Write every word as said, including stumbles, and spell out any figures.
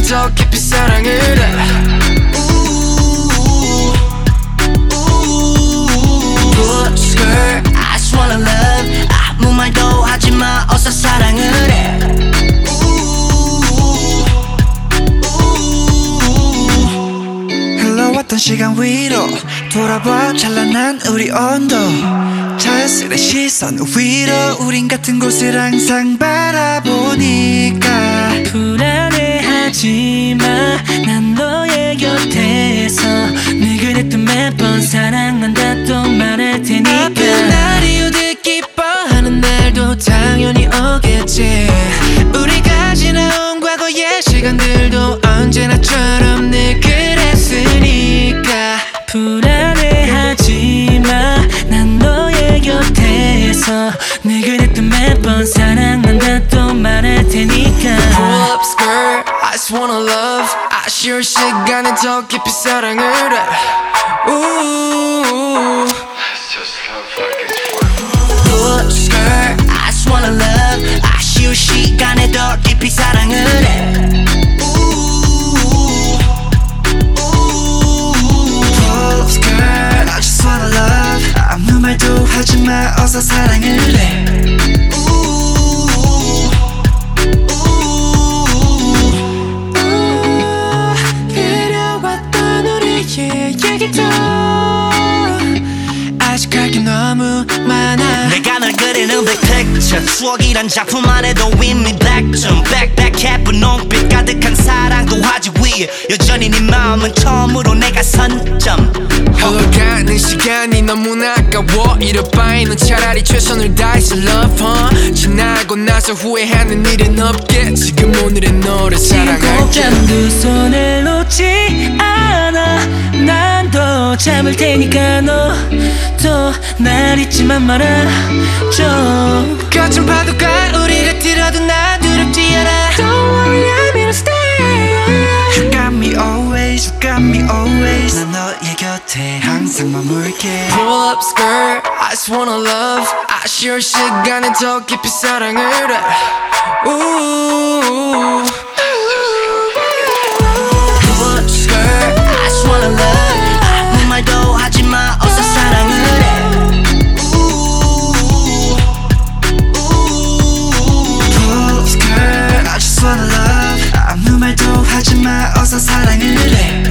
시간은 더 깊이 사랑을 해. Push girl, I just wanna love. 아무 말도 하지마, 어서 사랑을 해. 흘러왔던 시간 위로 돌아봐 찬란한 우리 온도. 자연스레 시선 위로 우린 같은 곳을 항상 바라보니까 불안해하지마, 난 너의 곁에서 늘 그랬던 매번 사랑한다 또 말할 테니까. 아픈 날이 오듯 기뻐하는 날도 당연히 오겠지. 우리가 지나온 과거의 시간들도 언제나처럼 늘 그랬으니까. 불안해하지마, 난 너의 곁에서 늘 그랬던 매번 사랑한다 또 말할 테니까. Pull up skirt, I just wanna love. 아쉬울 시간은 더 깊이 사랑을 해. Ooh. Pull up skirt, I just wanna love. 아쉬울 시간에 더 깊이 사랑을 해. Pull up skirt, I just wanna love. 아무 말도 하지마, 어서 사랑을 해. 얘기도 아직 할 게 너무 많아. 내가 널 그리는 big picture, 추억이란 작품 안에도 이미 백점 백백해 분홍빛 가득한 사랑도 화지 위에 여전히 네 마음은 처음으로 내가 선점. 흘러가는 시간이 너무나 아까워. 이럴 바에는 차라리 최선을 다해서 love huh? 지나고 나서 후회하는 일은 없게. 지금 오늘의 너를 사랑할게. 지금 두 손을 놓지 않아. 난 더 참을 테니까 너도 날 잊지만 말아줘. 거친 파도가 우리가 들어도 난 두렵지 않아. Don't worry, I'm here to stay. You got me always, you got me always. 난 너의 곁에 항상 머물게. Pull up skirt, I just wanna love. 아쉬울 시간은 더 깊이 사랑을 해. Ooh. Pull up skirt, I just wanna love. 아무 말도 하지마, 어서 사랑을 해. Pull up skirt, I just wanna love. 아무 말도 하지마, 어서 사랑을 해.